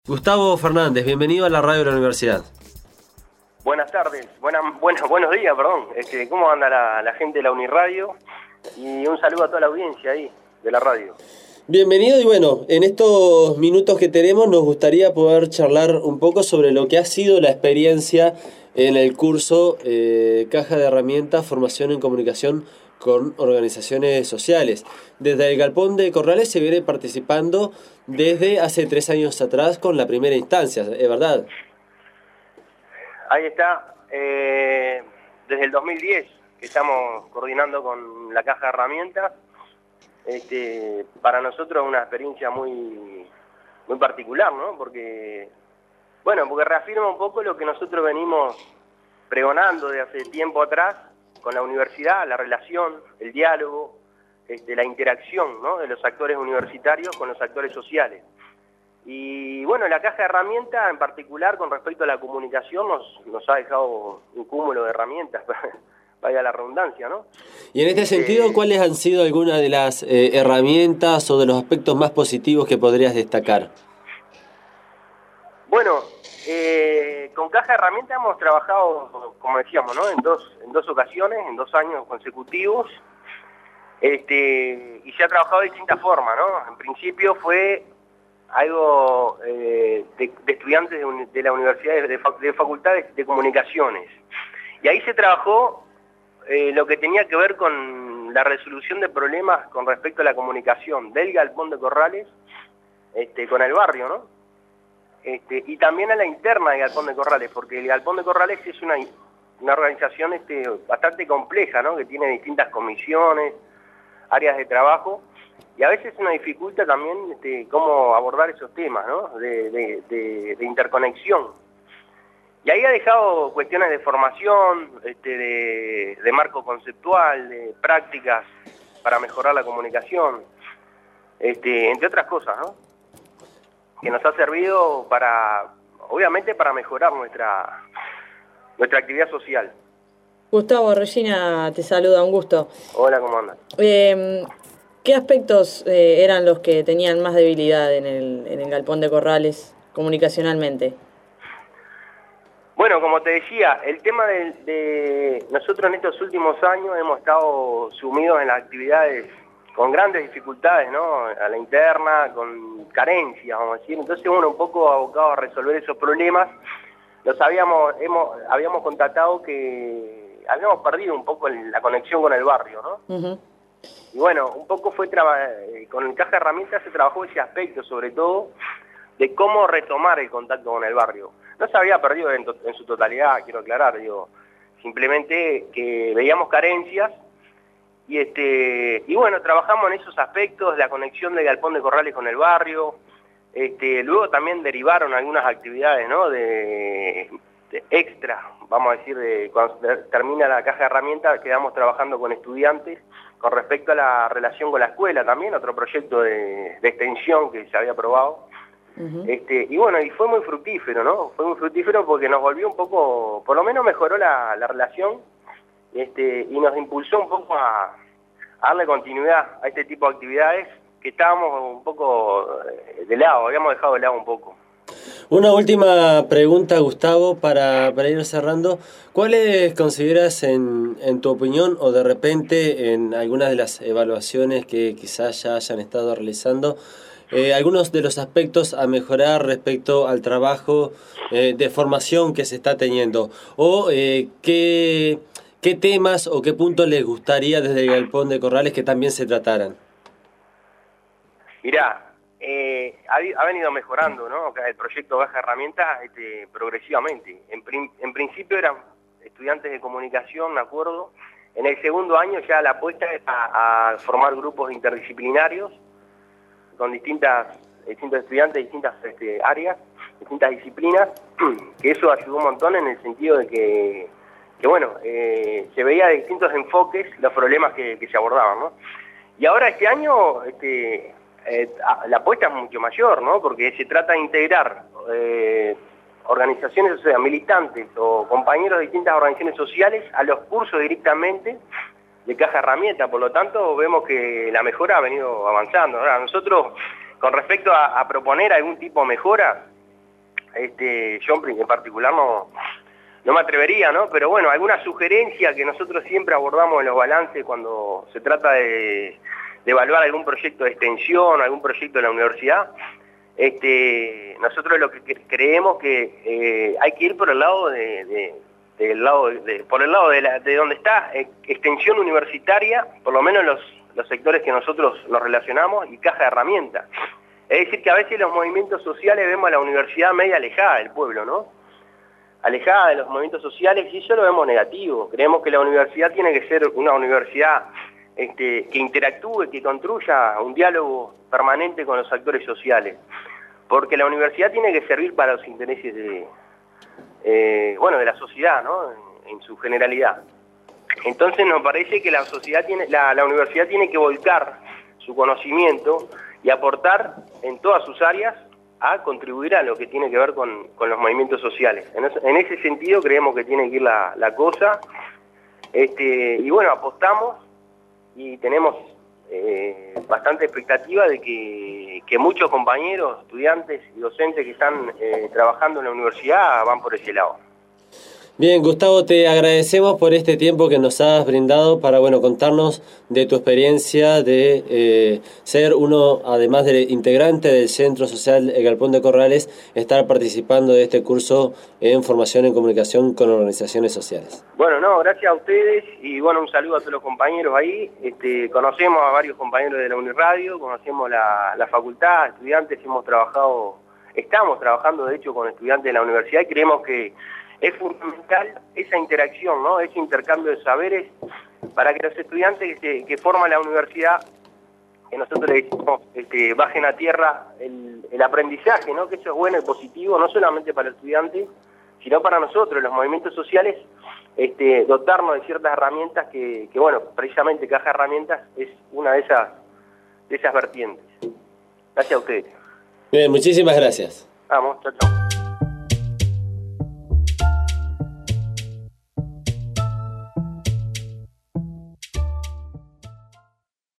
Gustavo Fernández, bienvenido a la radio de la universidad. Buenas tardes, buenos días, perdón. ¿Cómo anda la gente de la Uniradio? Y un saludo a toda la audiencia ahí de la radio. Bienvenido y bueno, en estos minutos que tenemos nos gustaría poder charlar un poco sobre lo que ha sido la experiencia en el curso Caja de Herramientas, Formación en Comunicación con Organizaciones Sociales. Desde el Galpón de Corrales se viene participando desde hace 3 años atrás con la primera instancia, ¿es verdad? Ahí está, desde el 2010 que estamos coordinando con la Caja de Herramientas. Para nosotros es una experiencia muy particular, ¿no? Porque reafirma un poco lo que nosotros venimos pregonando de hace tiempo atrás con la universidad, la relación, el diálogo, la interacción, ¿no?, de los actores universitarios con los actores sociales. Y bueno, la Caja de Herramientas en particular con respecto a la comunicación nos ha dejado un cúmulo de herramientas, vaya la redundancia, ¿no? Y en este sentido, ¿cuáles han sido algunas de las herramientas o de los aspectos más positivos que podrías destacar? Bueno, con Caja de Herramientas hemos trabajado, como decíamos, ¿no?, en dos ocasiones, en 2 años consecutivos, y se ha trabajado de distintas formas, ¿no? En principio fue algo de estudiantes de la universidad, de facultades de comunicaciones, y ahí se trabajó lo que tenía que ver con la resolución de problemas con respecto a la comunicación del Galpón de Corrales con el barrio, ¿no? Y también a la interna del Galpón de Corrales, porque el Galpón de Corrales es una organización bastante compleja, ¿no?, que tiene distintas comisiones, áreas de trabajo, y a veces es una dificultad también cómo abordar esos temas, ¿no?, de interconexión. Y ahí ha dejado cuestiones de formación, de marco conceptual, de prácticas para mejorar la comunicación, entre otras cosas, ¿no?, que nos ha servido obviamente para mejorar nuestra actividad social. Gustavo, Regina te saluda, un gusto. Hola, ¿cómo andas? ¿Qué aspectos eran los que tenían más debilidad en el Galpón de Corrales comunicacionalmente? Bueno, como te decía, el tema de nosotros en estos últimos años hemos estado sumidos en las actividades con grandes dificultades, ¿no?, a la interna, con carencias, vamos a decir. Entonces, un poco abocado a resolver esos problemas, habíamos constatado que habíamos perdido un poco la conexión con el barrio, ¿no? Uh-huh. Y bueno, un poco con el Caja de Herramientas se trabajó ese aspecto, sobre todo, de cómo retomar el contacto con el barrio. No se había perdido en su totalidad, quiero aclarar, simplemente que veíamos carencias. Y bueno, trabajamos en esos aspectos, la conexión del Galpón de Corrales con el barrio. Luego también derivaron algunas actividades, ¿no?, de extra, vamos a decir, cuando termina la Caja de Herramientas quedamos trabajando con estudiantes con respecto a la relación con la escuela también, otro proyecto de extensión que se había aprobado. Uh-huh. Y bueno, y fue muy fructífero, ¿no? Fue muy fructífero porque nos volvió un poco, por lo menos mejoró la relación, y nos impulsó un poco a darle continuidad a este tipo de actividades que estábamos un poco de lado, habíamos dejado de lado un poco. Una última pregunta, Gustavo, para ir cerrando. ¿Cuáles consideras, en tu opinión, o de repente en algunas de las evaluaciones que quizás ya hayan estado realizando, algunos de los aspectos a mejorar respecto al trabajo de formación que se está teniendo? ¿O qué temas o qué puntos les gustaría desde el Galpón de Corrales que también se trataran? Mirá, ha venido mejorando, ¿no?, el proyecto Caja de Herramientas progresivamente. En principio eran estudiantes de comunicación, me acuerdo. En el segundo año ya la apuesta es a formar grupos interdisciplinarios con distintos estudiantes de distintas áreas, distintas disciplinas, que eso ayudó un montón en el sentido de que se veía de distintos enfoques los problemas que se abordaban, ¿no? Y ahora este año la apuesta es mucho mayor, ¿no?, porque se trata de integrar organizaciones, o sea, militantes o compañeros de distintas organizaciones sociales a los cursos directamente de Caja de Herramientas. Por lo tanto, vemos que la mejora ha venido avanzando. Ahora, nosotros, con respecto a proponer algún tipo de mejora, Yo en particular no me atrevería, ¿no? Pero bueno, alguna sugerencia que nosotros siempre abordamos en los balances cuando se trata de evaluar algún proyecto de extensión, algún proyecto de la universidad, nosotros lo que creemos que hay que ir por el lado de donde está extensión universitaria, por lo menos los sectores que nosotros nos relacionamos, y caja de herramientas. Es decir, que a veces los movimientos sociales vemos a la universidad media alejada del pueblo, ¿no? Alejada de los movimientos sociales, y eso lo vemos negativo. Creemos que la universidad tiene que ser una universidad que interactúe, que construya un diálogo permanente con los actores sociales, porque la universidad tiene que servir para los intereses de la sociedad, ¿no? En su generalidad. Entonces nos parece que la universidad tiene que volcar su conocimiento y aportar en todas sus áreas a contribuir a lo que tiene que ver con los movimientos sociales. En ese sentido creemos que tiene que ir la cosa, y bueno, apostamos y tenemos bastante expectativa de que muchos compañeros, estudiantes y docentes que están trabajando en la universidad van por ese lado. Bien, Gustavo, te agradecemos por este tiempo que nos has brindado para contarnos de tu experiencia de ser uno, además de integrante del Centro Social El Galpón de Corrales, estar participando de este curso en formación en comunicación con organizaciones sociales. Bueno, gracias a ustedes y un saludo a todos los compañeros ahí. Conocemos a varios compañeros de la Uniradio, conocemos la facultad, estudiantes, estamos trabajando de hecho con estudiantes de la universidad y creemos que es fundamental esa interacción, ¿no? Ese intercambio de saberes para que los estudiantes que forman la universidad, que nosotros le decimos, bajen a tierra el aprendizaje, ¿no? Que eso es bueno y positivo, no solamente para el estudiante, sino para nosotros, los movimientos sociales, dotarnos de ciertas herramientas que precisamente Caja de Herramientas es una de esas vertientes. Gracias a ustedes. Bien, muchísimas gracias. Vamos, chao, chao.